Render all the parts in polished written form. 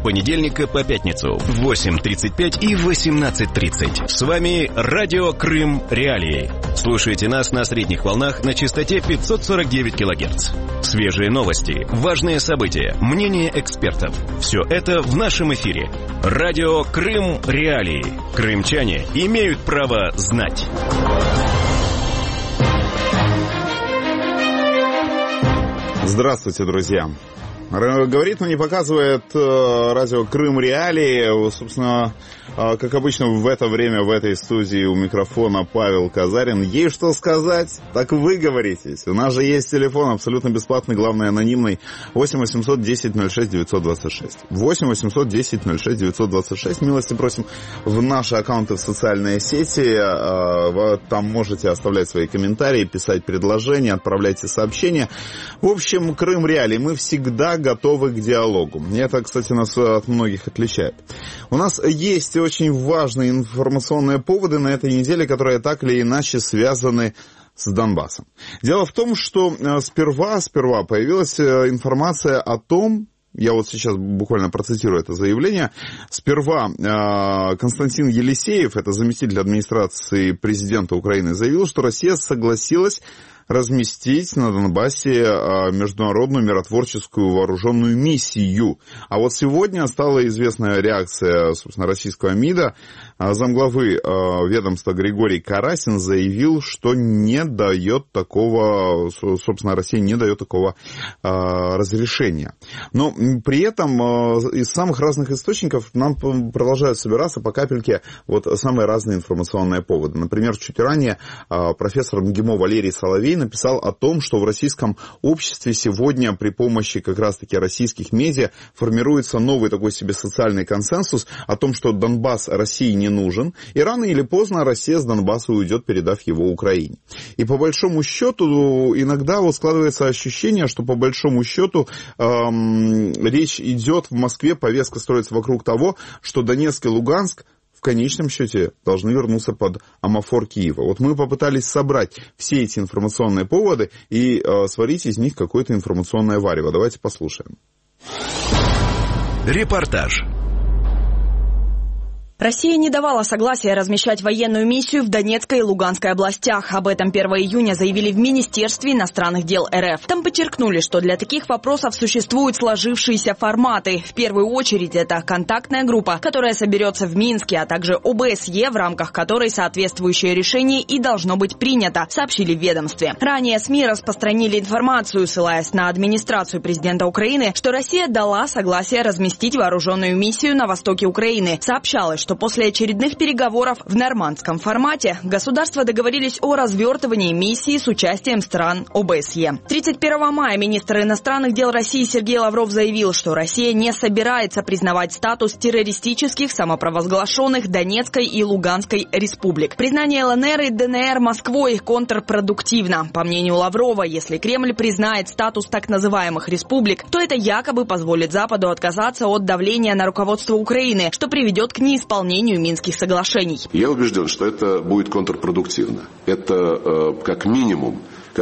понедельника по пятницу в 8:35 и 18:30. С вами Радио Крым Реалии. Слушайте нас на средних волнах на частоте 549 кГц. Свежие новости, важные события, мнения экспертов. Все это в нашем эфире. Радио Крым Реалии. Крымчане имеют право знать. Здравствуйте, друзья. Говорит, но не показывает радио Крым Реалии. Собственно, как обычно в это время в этой студии у микрофона Павел Казарин. Ей что сказать? Так вы говоритесь. У нас же есть телефон абсолютно бесплатный, главный анонимный. 8 800 10 06 926. 8 800 10 06 926. Милости просим в наши аккаунты в социальные сети. Там можете оставлять свои комментарии, писать предложения, отправляйте сообщения. В общем, Крым Реалии. Мы всегда готовы к диалогу. И это, кстати, нас от многих отличает. У нас есть очень важные информационные поводы на этой неделе, которые так или иначе связаны с Донбассом. Дело в том, что сперва появилась информация о том, я вот сейчас буквально процитирую это заявление. Сперва Константин Елисеев, это заместитель администрации президента Украины, заявил, что Россия согласилась разместить на Донбассе международную миротворческую вооруженную миссию. А вот сегодня стала известна реакция, собственно, российского МИДа. Замглавы ведомства Григорий Карасин заявил, что не дает такого, собственно, Россия не дает такого разрешения. Но при этом из самых разных источников нам продолжают собираться по капельке вот самые разные информационные поводы. Например, чуть ранее профессор МГИМО Валерий Соловей написал о том, что в российском обществе сегодня при помощи как раз-таки российских медиа формируется новый такой себе социальный консенсус о том, что Донбасс России не нужен, и рано или поздно Россия с Донбасса уйдет, передав его Украине. И по большому счету иногда вот складывается ощущение, что по большому счету речь идет в Москве, повестка строится вокруг того, что Донецк и Луганск в конечном счете должны вернуться под амофор Киева. Вот мы попытались собрать все эти информационные поводы и сварить из них какое-то информационное варево. Давайте послушаем. Репортаж. Россия не давала согласия размещать военную миссию в Донецкой и Луганской областях. Об этом 1 июня заявили в Министерстве иностранных дел РФ. Там подчеркнули, что для таких вопросов существуют сложившиеся форматы. В первую очередь это контактная группа, которая соберется в Минске, а также ОБСЕ, в рамках которой соответствующее решение и должно быть принято, сообщили в ведомстве. Ранее СМИ распространили информацию, ссылаясь на администрацию президента Украины, что Россия дала согласие разместить вооруженную миссию на востоке Украины. Сообщалось, что после очередных переговоров в нормандском формате государства договорились о развертывании миссии с участием стран ОБСЕ. 31 мая министр иностранных дел России Сергей Лавров заявил, что Россия не собирается признавать статус террористических самопровозглашенных Донецкой и Луганской республик. Признание ЛНР и ДНР Москвой контрпродуктивно. По мнению Лаврова, если Кремль признает статус так называемых республик, то это якобы позволит Западу отказаться от давления на руководство Украины, что приведет к неисполнению Минских соглашений. Я убежден, что это будет контрпродуктивно. Это как минимум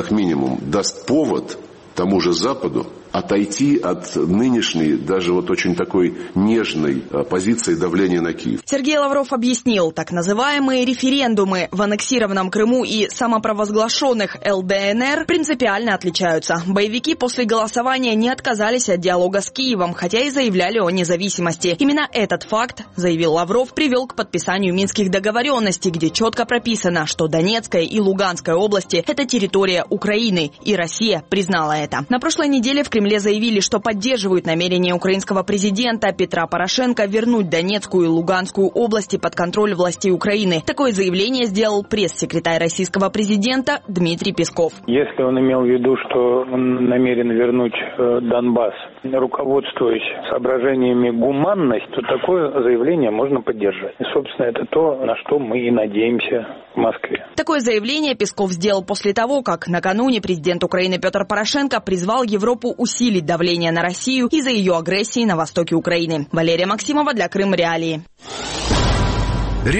даст повод тому же Западу отойти от нынешней, даже вот очень такой нежной позиции давления на Киев. Сергей Лавров объяснил, так называемые референдумы в аннексированном Крыму и самопровозглашенных ЛДНР принципиально отличаются. Боевики после голосования не отказались от диалога с Киевом, хотя и заявляли о независимости. Именно этот факт, заявил Лавров, привел к подписанию Минских договоренностей, где четко прописано, что Донецкая и Луганская области – это территория Украины, и Россия признала это. На прошлой неделе в Кремле заявили, что поддерживают намерение украинского президента Петра Порошенко вернуть Донецкую и Луганскую области под контроль властей Украины. Такое заявление сделал пресс-секретарь российского президента Дмитрий Песков. Если он имел в виду, что он намерен вернуть Донбасс, руководствуясь соображениями гуманности, то такое заявление можно поддержать. И, собственно, это то, на что мы и надеемся в Москве. Такое заявление Песков сделал после того, как накануне президент Украины Петр Порошенко призвал Европу усилить давление на Россию из-за ее агрессии на востоке Украины. Валерия Максимова для Крым Реалии.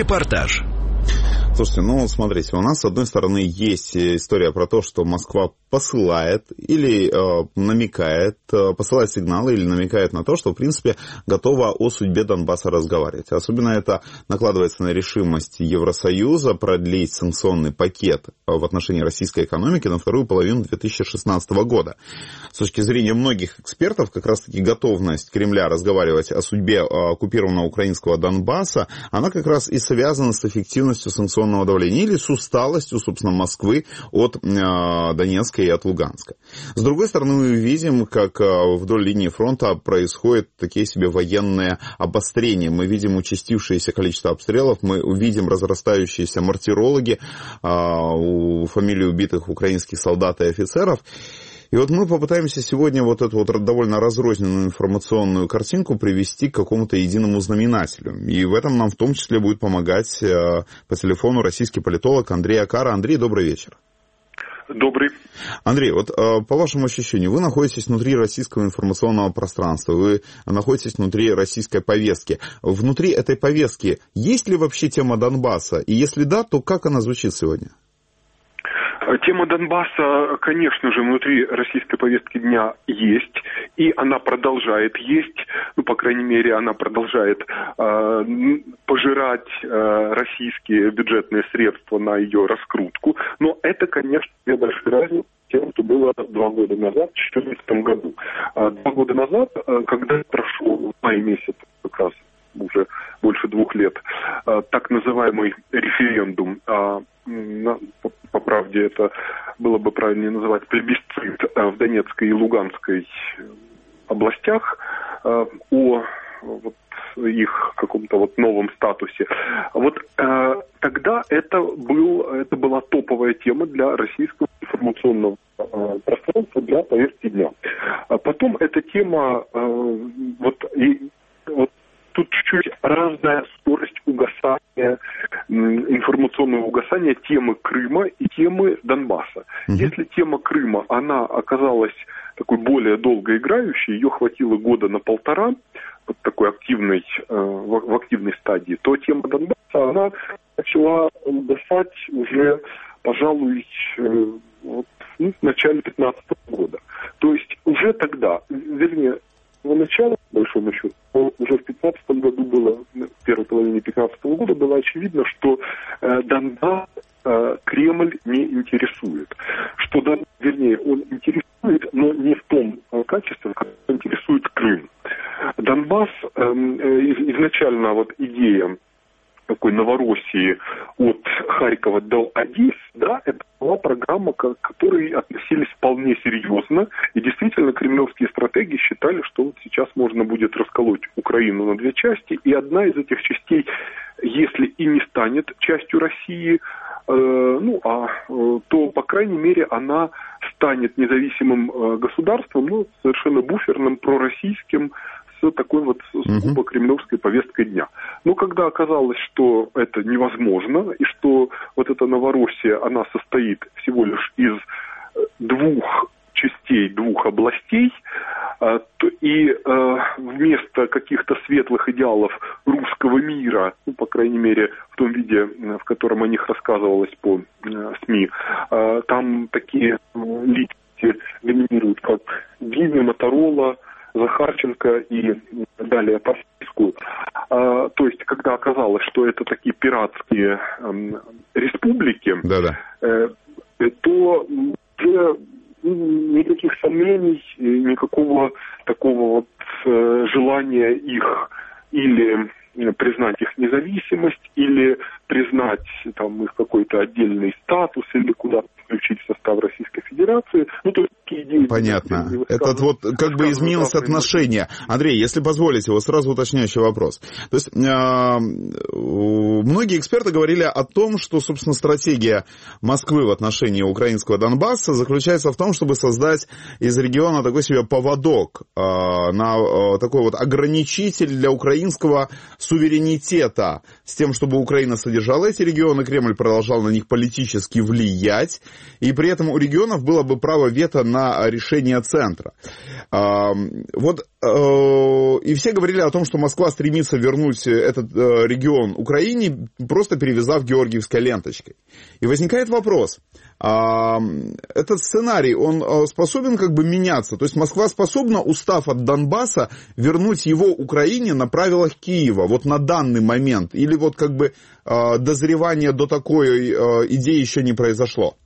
Репортаж. Слушайте, смотрите, у нас, с одной стороны, есть история про то, что Москва посылает или намекает, посылает сигналы или намекает на то, что, в принципе, готова о судьбе Донбасса разговаривать. Особенно это накладывается на решимость Евросоюза продлить санкционный пакет в отношении российской экономики на вторую половину 2016 года. С точки зрения многих экспертов, как раз-таки готовность Кремля разговаривать о судьбе оккупированного украинского Донбасса, она как раз и связана с эффективностью санкционного давления или с усталостью, собственно, Москвы от Донецка и от Луганска. С другой стороны, мы видим, как вдоль линии фронта происходят такие себе военные обострения. Мы видим участившееся количество обстрелов, мы видим разрастающиеся мартирологи, фамилии убитых украинских солдат и офицеров. И вот мы попытаемся сегодня вот эту вот довольно разрозненную информационную картинку привести к какому-то единому знаменателю. И в этом нам в том числе будет помогать по телефону российский политолог Андрей Акара. Андрей, добрый вечер. Добрый. Андрей, вот по вашему ощущению, вы находитесь внутри российского информационного пространства, вы находитесь внутри российской повестки. Внутри этой повестки есть ли вообще тема Донбасса? И если да, то как она звучит сегодня? Тема Донбасса, конечно же, внутри российской повестки дня есть, и она продолжает есть, ну, по крайней мере, она продолжает пожирать российские бюджетные средства на ее раскрутку, но это, конечно, большая разница с тем, что было 2 года назад, в 2014 году. 2 года назад, когда прошел в мае месяц как раз уже больше 2 лет, так называемый референдум, по правде это было бы правильнее называть плебисцит в Донецкой и Луганской областях о вот их каком-то вот новом статусе. Вот тогда это была топовая тема для российского информационного пространства, для повестки дня. А потом эта тема тут чуть-чуть разная скорость угасания, информационного угасания темы Крыма и темы Донбасса. Если тема Крыма, она оказалась такой более долгоиграющей, ее хватило 1-1.5 года, вот такой активной, в активной стадии, то тема Донбасса, она начала угасать уже, пожалуй, в начале 2015 года. То есть уже тогда, вернее, начало, по большому счету, уже в 2015 году было, в первой половине 2015 года было очевидно, что Донбасс Кремль не интересует. Что, вернее, он интересует, но не в том качестве, в котором интересует Крым. Донбасс, изначально вот идея такой Новороссии от Харькова до Одессы, да, это была программа, к которой относились вполне серьезно, и действительно кремлевские стратеги считали, что вот сейчас можно будет расколоть Украину на 2 части, и одна из этих частей, если и не станет частью России, то, по крайней мере, она станет независимым государством, но совершенно буферным, пророссийским, с такой вот сугубо кремлевской повесткой дня. Но когда оказалось, что это невозможно, и что вот эта Новороссия, она состоит всего лишь из 2 частей, 2 областей, и вместо каких-то светлых идеалов русского мира, ну, по крайней мере, в том виде, в котором о них рассказывалось по СМИ, там такие личности доминируют, как Гиви, Моторола, Захарченко и далее по списку. То есть, когда оказалось, что это такие пиратские республики, то уже никаких сомнений, никакого такого вот желания их или признать их независимость, или признать там их какой-то отдельный статус, или куда-то включить в состав Российской Федерации. Ну, то есть такие идеи... Понятно. Этот вот как бы изменилось отношение. Андрей, если позволите, вот сразу уточняющий вопрос. То есть многие эксперты говорили о том, что, собственно, стратегия Москвы в отношении украинского Донбасса заключается в том, чтобы создать из региона такой себе поводок, такой вот ограничитель для украинского суверенитета, с тем, чтобы Украина содержала поддержал эти регионы, Кремль продолжал на них политически влиять, и при этом у регионов было бы право вето на решение центра. И все говорили о том, что Москва стремится вернуть этот регион Украине, просто перевязав георгиевской ленточкой. И возникает вопрос, этот сценарий, он способен как бы меняться? То есть Москва способна, устав от Донбасса, вернуть его Украине на правилах Киева, вот на данный момент? Или вот как бы дозревание до такой идеи еще не произошло?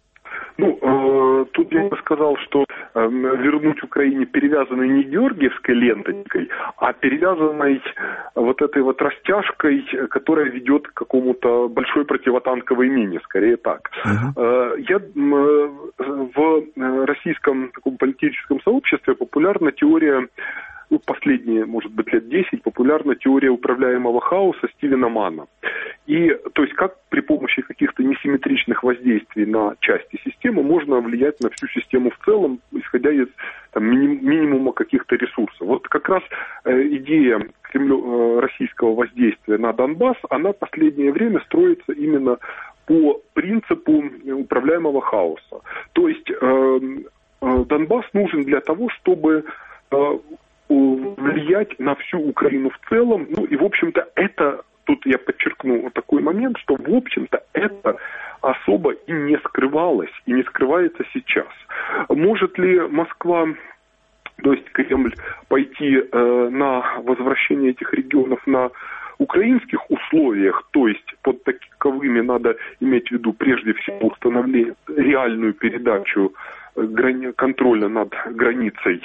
Тут я бы сказал, что вернуть Украине перевязанной не георгиевской ленточкой, а перевязанной вот этой вот растяжкой, которая ведет к какому-то большой противотанковой мине, скорее так. В российском таком политическом сообществе популярна теория, последние, может быть, лет 10, популярна теория управляемого хаоса Стивена Манна. И, то есть, как при помощи каких-то несимметричных воздействий на части системы можно влиять на всю систему в целом, исходя из минимума каких-то ресурсов. Вот как раз идея российского воздействия на Донбасс, она в последнее время строится именно по принципу управляемого хаоса. То есть, Донбасс нужен для того, чтобы влиять на всю Украину в целом. И, в общем-то, это, тут я подчеркну такой момент, что, в общем-то, это особо и не скрывалось, и не скрывается сейчас. Может ли Москва, то есть Кремль, пойти на возвращение этих регионов на украинских условиях, то есть под таковыми надо иметь в виду прежде всего установление, реальную передачу контроля над границей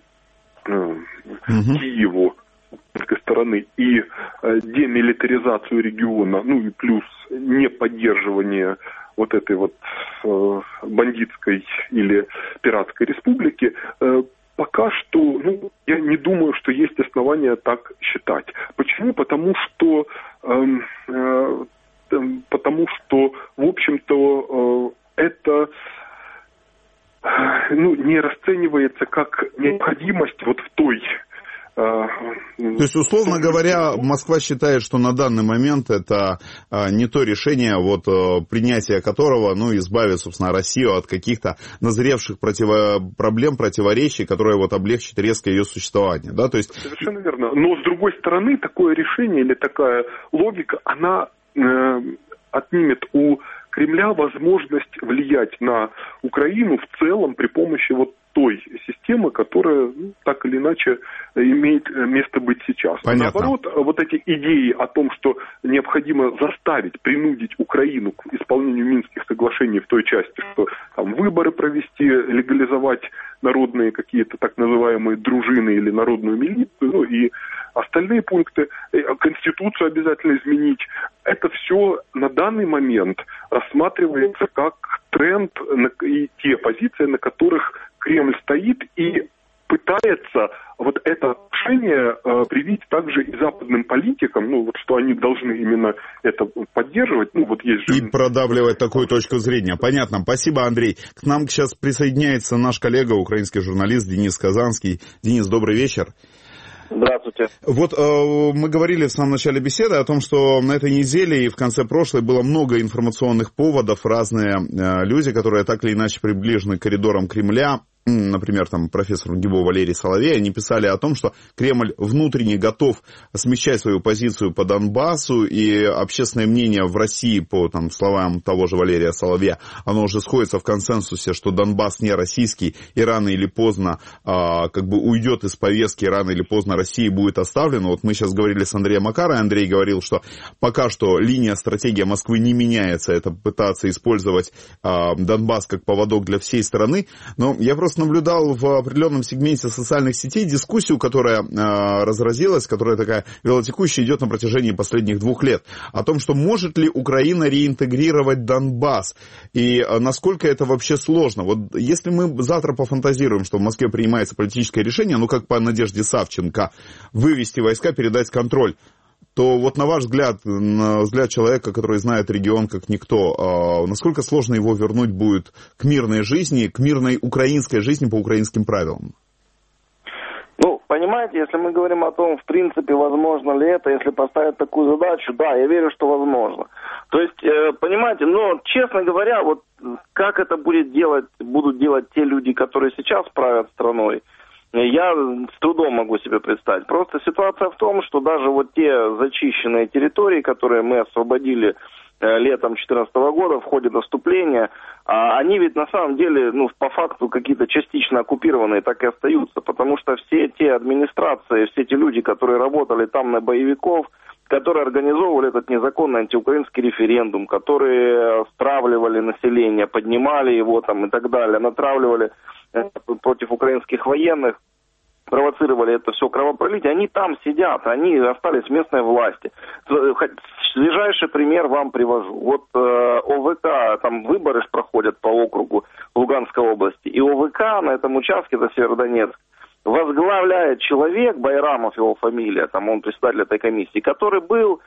Киеву с этой стороны и демилитаризацию региона, и плюс не поддерживание вот этой вот бандитской или пиратской республики, пока что, я не думаю, что есть основания так считать. Почему? Потому что, в общем-то, это не расценивается как необходимость вот в той... То есть, условно говоря, Москва считает, что на данный момент это не то решение, вот принятие которого, избавит, собственно, Россию от каких-то назревших проблем, противоречий, которые вот облегчат резко ее существование, да? То есть... Совершенно верно. Но, с другой стороны, такое решение или такая логика, она отнимет у Кремля возможность влиять на Украину в целом при помощи вот той системы, которая так или иначе имеет место быть сейчас. Понятно. Наоборот, вот эти идеи о том, что необходимо заставить, принудить Украину к исполнению Минских соглашений в той части, что там выборы провести, легализовать народные какие-то так называемые дружины или народную милицию, и остальные пункты, Конституцию обязательно изменить, это все на данный момент рассматривается как тренд и те позиции, на которых Кремль стоит и пытается вот это отношение привить также и западным политикам, что они должны именно это поддерживать. Есть же... И продавливать такую точку зрения. Понятно. Спасибо, Андрей. К нам сейчас присоединяется наш коллега, украинский журналист Денис Казанский. Денис, добрый вечер. Здравствуйте. Вот мы говорили в самом начале беседы о том, что на этой неделе и в конце прошлой было много информационных поводов, разные люди, которые так или иначе приближены к коридорам Кремля, например, там профессор МГИМО Валерий Соловей, они писали о том, что Кремль внутренне готов смягчать свою позицию по Донбассу, и общественное мнение в России, по словам того же Валерия Соловья, оно уже сходится в консенсусе, что Донбасс не российский, и рано или поздно уйдет из повестки, и рано или поздно Россия будет оставлена. Вот мы сейчас говорили с Андреем Макаровым, Андрей говорил, что пока что линия, стратегия Москвы не меняется, это пытаться использовать Донбасс как поводок для всей страны, но я просто наблюдал в определенном сегменте социальных сетей дискуссию, которая разразилась, которая такая велотекущая, идет на протяжении последних 2 лет, о том, что может ли Украина реинтегрировать Донбасс, и насколько это вообще сложно. Вот если мы завтра пофантазируем, что в Москве принимается политическое решение, как по Надежде Савченко, вывести войска, передать контроль, то вот на ваш взгляд, на взгляд человека, который знает регион как никто, насколько сложно его вернуть будет к мирной жизни, к мирной украинской жизни по украинским правилам? Ну, понимаете, если мы говорим о том, в принципе, возможно ли это, если поставить такую задачу, да, я верю, что возможно. То есть, понимаете, но, честно говоря, вот как это будут делать те люди, которые сейчас правят страной, я с трудом могу себе представить. Просто ситуация в том, что даже вот те зачищенные территории, которые мы освободили летом 2014 года в ходе наступления, они ведь на самом деле, по факту какие-то частично оккупированные так и остаются, потому что все те администрации, все те люди, которые работали там на боевиков, которые организовывали этот незаконный антиукраинский референдум, которые стравливали население, поднимали его там и так далее, натравливали против украинских военных, провоцировали это все кровопролитие, они там сидят, они остались в местной власти. Свежайший пример вам привожу. Вот ОВК, там выборы проходят по округу Луганской области, и ОВК на этом участке, это Северодонецк, возглавляет человек, Байрамов его фамилия, там он председатель этой комиссии, который был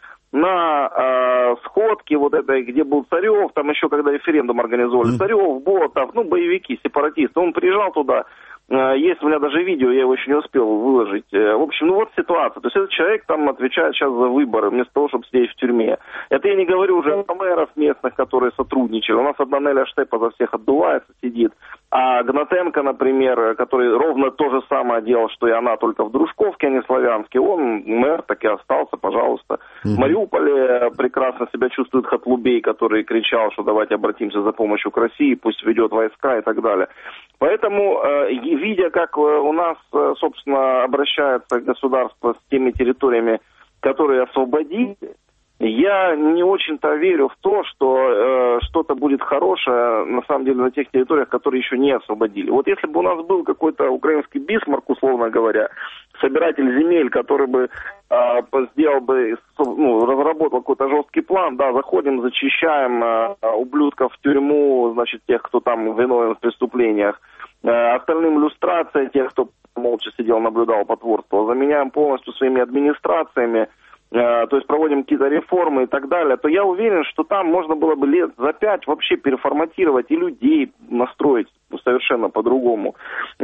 на сходке вот этой, где был Царев, там еще когда референдум организовали, Царев, Ботов, боевики, сепаратисты, он приезжал туда. Есть у меня даже видео, я его еще не успел выложить. В общем, вот ситуация. То есть этот человек там отвечает сейчас за выборы, вместо того, чтобы сидеть в тюрьме. Это я не говорю уже о мэров местных, которые сотрудничали. У нас одна Неля Штепа за всех отдувается, сидит. А Гнатенко, например, который ровно то же самое делал, что и она, только в Дружковке, а не Славянске, он мэр так и остался, пожалуйста. В Мариуполе прекрасно себя чувствует Хатлубей, который кричал, что давайте обратимся за помощью к России, пусть ведет войска и так далее. Поэтому, видя, как у нас, собственно, обращается государство с теми территориями, которые освободили, я не очень-то верю в то, что что-то будет хорошее, на самом деле, на тех территориях, которые еще не освободили. Вот если бы у нас был какой-то украинский Бисмарк, условно говоря, собиратель земель, который бы сделал бы, разработал какой-то жесткий план, да, заходим, зачищаем ублюдков в тюрьму, значит, тех, кто там виновен в преступлениях, остальным люстрация тех, кто молча сидел, наблюдал, потворствовал, заменяем полностью своими администрациями, то есть проводим какие-то реформы и так далее, то я уверен, что там можно было бы лет за 5 вообще переформатировать и людей настроить совершенно по-другому.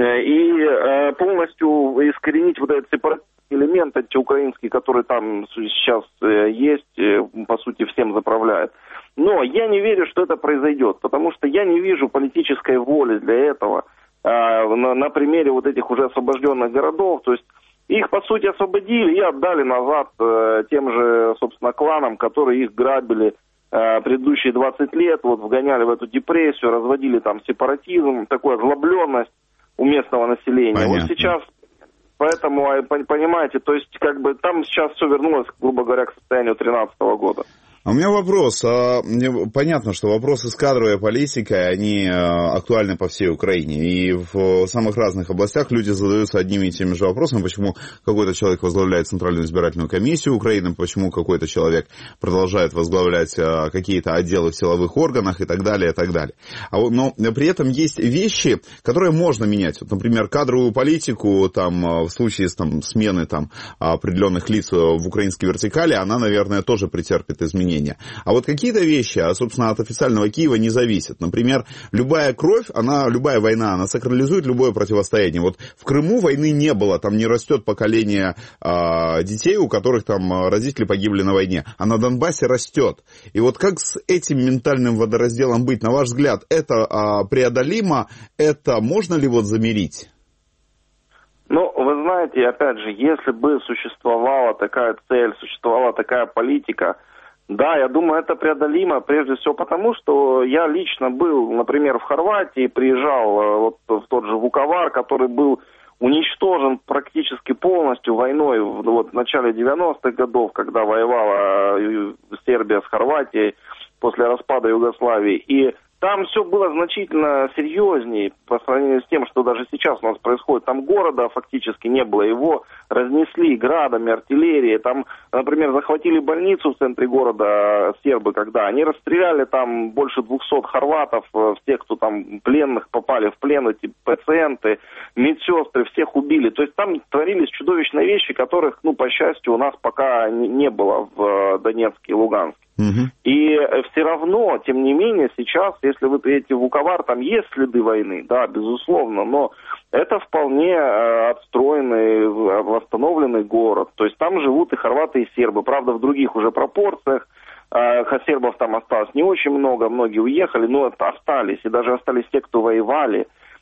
И полностью искоренить вот этот сепаративный элемент антиукраинский, который там сейчас есть, по сути, всем заправляет. Но я не верю, что это произойдет, потому что я не вижу политической воли для этого на примере вот этих уже освобожденных городов. То есть их, по сути, освободили и отдали назад тем же, собственно, кланам, которые их грабили предыдущие 20 лет, вот вгоняли в эту депрессию, разводили там сепаратизм, такую озлобленность у местного населения. Понятно. Вот сейчас, поэтому, понимаете, то есть как бы там сейчас все вернулось, грубо говоря, к состоянию 2013 года. А у меня вопрос. Понятно, что вопросы с кадровой политикой, они актуальны по всей Украине. И в самых разных областях люди задаются одними и теми же вопросами, почему какой-то человек возглавляет Центральную избирательную комиссию Украины, почему какой-то человек продолжает возглавлять какие-то отделы в силовых органах и так далее, и так далее. Но при этом есть вещи, которые можно менять. Вот, например, кадровую политику там, в случае смены там, определенных лиц в украинской вертикали, она, наверное, тоже претерпит изменения. А вот какие-то вещи, собственно, от официального Киева не зависят. Например, любая кровь, любая война, она сакрализует любое противостояние. Вот в Крыму войны не было, там не растет поколение детей, у которых там родители погибли на войне. А на Донбассе растет. И вот как с этим ментальным водоразделом быть? На ваш взгляд, это преодолимо? Это можно ли вот замерить? Ну, вы знаете, опять же, если бы существовала такая цель, существовала такая политика, да, я думаю, это преодолимо, прежде всего потому, что я лично был, например, в Хорватии, приезжал вот в тот же Вуковар, который был уничтожен практически полностью войной в начале 90-х годов, когда воевала Сербия с Хорватией после распада Югославии. И там все было значительно серьезнее по сравнению с тем, что даже сейчас у нас происходит. Там города фактически не было, его разнесли градами, артиллерией. Там, например, захватили больницу в центре города сербы, когда они расстреляли там больше 200 хорватов, тех, кто там пленных попали в плен, эти пациенты, медсестры, всех убили. То есть там творились чудовищные вещи, которых, по счастью, у нас пока не было в Донецке и Луганске. И все равно, тем не менее, сейчас, если вы приедете в Вуковар, там есть следы войны, да, безусловно, но это вполне отстроенный, восстановленный город. То есть там живут и хорваты, и сербы, правда, в других уже пропорциях. Сербов там осталось не очень много, многие уехали, но остались, и даже остались те, кто воевали.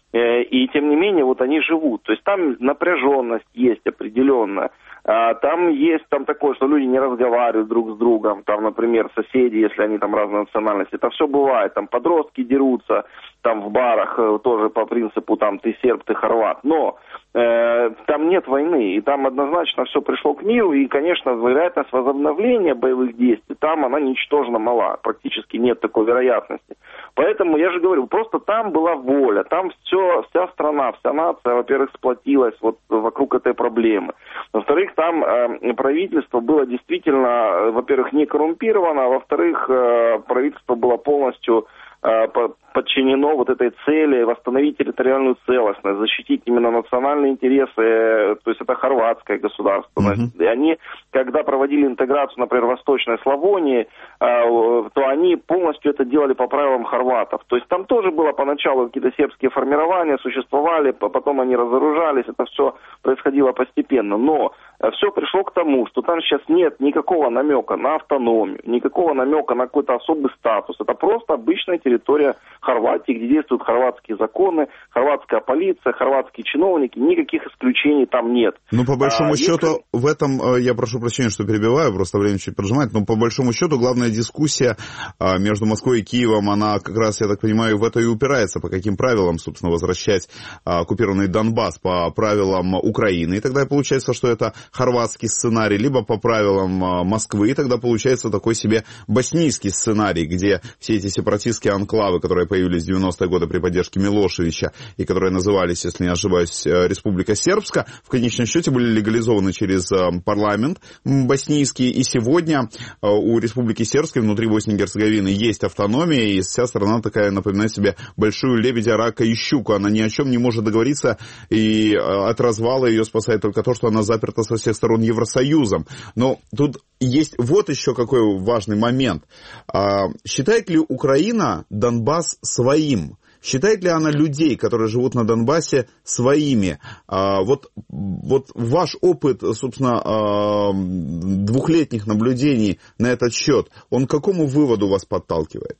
И тем не менее, вот они живут. То есть там напряженность есть определенная. Там есть такое, что люди не разговаривают друг с другом. Там, например, соседи, если они там разной национальности. Это все бывает. Там подростки дерутся, там в барах тоже по принципу там ты серб, ты хорват. Но там нет войны. И там однозначно все пришло к миру. И, конечно, вероятность возобновления боевых действий там она ничтожно мала. Практически нет такой вероятности. Поэтому я же говорю, просто там была воля. Там вся страна, вся нация, во-первых, сплотилась вот вокруг этой проблемы. Во-вторых, там правительство было действительно, во-первых, не коррумпировано, а во-вторых, правительство было полностью подчинено вот этой цели восстановить территориальную целостность, защитить именно национальные интересы, то есть это хорватское государство. И они, когда проводили интеграцию, например, Восточной Славонии, то они полностью это делали по правилам хорватов. То есть там тоже было поначалу какие-то сербские формирования, существовали, потом они разоружались, это все происходило постепенно. Но все пришло к тому, что там сейчас нет никакого намека на автономию, никакого намека на какой-то особый статус. Это просто обычная территория Хорватии, где действуют хорватские законы, хорватская полиция, хорватские чиновники, никаких исключений там нет. Ну, по большому счету, в этом, я прошу прощения, что перебиваю, просто время чуть поджимает, но по большому счету главная дискуссия между Москвой и Киевом, она как раз, я так понимаю, в это и упирается, по каким правилам, собственно, возвращать оккупированный Донбасс, по правилам Украины, и тогда получается, что это хорватский сценарий, либо по правилам Москвы, и тогда получается такой себе боснийский сценарий, где все эти сепаратистские анклавы, которые появились в 90-е годы при поддержке Милошевича, и которые назывались, если не ошибаюсь, Республика Сербска, в конечном счете были легализованы через парламент боснийский, и сегодня у Республики Сербской внутри Боснии и Герцеговины есть автономия, и вся страна такая напоминает себе большую лебедя, рака и щуку, она ни о чем не может договориться, и от развала ее спасает только то, что она заперта со всех сторон Евросоюзом. Но тут есть вот еще какой важный момент. Считает ли Украина Донбасс своим? Считает ли она людей, которые живут на Донбассе, своими? Вот ваш опыт, собственно, двухлетних наблюдений на этот счет, он к какому выводу вас подталкивает?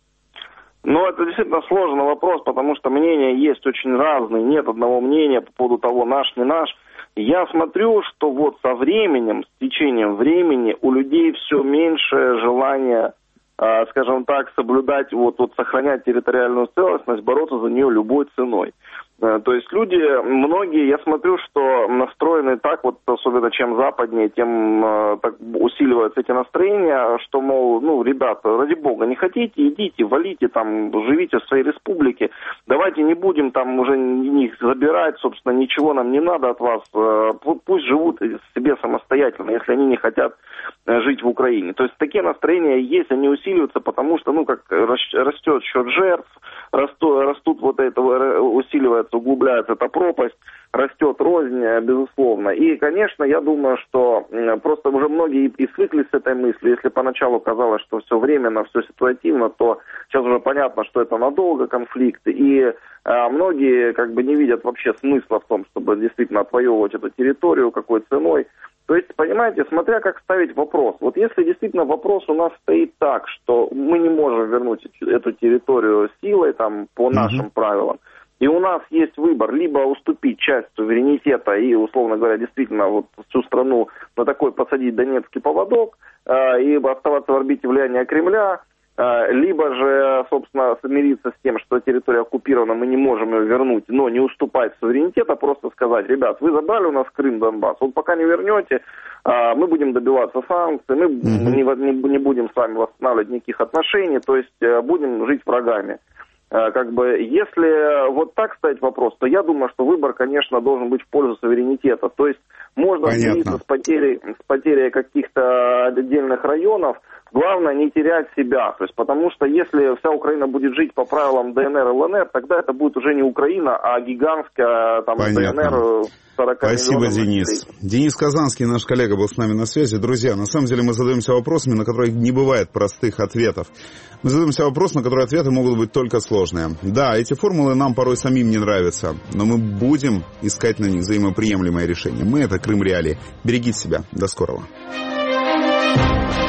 Ну, это действительно сложный вопрос, потому что мнения есть очень разные. Нет одного мнения по поводу того, наш, не наш. Я смотрю, что вот со временем, с течением времени у людей все меньше желания, скажем так, соблюдать, сохранять территориальную целостность, бороться за нее любой ценой. То есть люди, многие, я смотрю, что настроены так, особенно чем западнее, тем так усиливаются эти настроения, что, мол, ребята, ради бога, не хотите, идите, валите, там, живите в своей республике, давайте не будем там уже их забирать, собственно, ничего нам не надо от вас, пусть живут себе самостоятельно, если они не хотят жить в Украине. То есть такие настроения есть, они усиливаются, потому что, как растет счет жертв, растут усиливается, углубляется эта пропасть, растет рознь, безусловно. И, конечно, я думаю, что просто уже многие и свыклись с этой мыслью. Если поначалу казалось, что все временно, все ситуативно, то сейчас уже понятно, что это надолго конфликт. И многие не видят вообще смысла в том, чтобы действительно отвоевывать эту территорию, какой ценой. То есть, понимаете, смотря как ставить вопрос. Вот если действительно вопрос у нас стоит так, что мы не можем вернуть эту территорию силой по нашим правилам, и у нас есть выбор либо уступить часть суверенитета и, условно говоря, действительно всю страну на такой посадить донецкий поводок и оставаться в орбите влияния Кремля, либо же, собственно, смириться с тем, что территория оккупирована, мы не можем ее вернуть, но не уступать суверенитет, а просто сказать: ребят, вы забрали у нас Крым, Донбасс, пока не вернете, мы будем добиваться санкций, мы не будем с вами восстанавливать никаких отношений, то есть будем жить врагами. Если так ставить вопрос, то я думаю, что выбор, конечно, должен быть в пользу суверенитета. То есть можно смириться с потерей каких-то отдельных районов, Главное не терять себя, то есть, потому что если вся Украина будет жить по правилам ДНР и ЛНР, тогда это будет уже не Украина, а гигантская там ДНР. Спасибо, Денис. Денис Казанский, наш коллега, был с нами на связи. Друзья, на самом деле мы задаемся вопросами, на которые не бывает простых ответов. Мы задаемся вопросами, на которые ответы могут быть только сложные. Да, эти формулы нам порой самим не нравятся, но мы будем искать на них взаимоприемлемое решение. Мы — это Крым Реалии. Берегите себя. До скорого.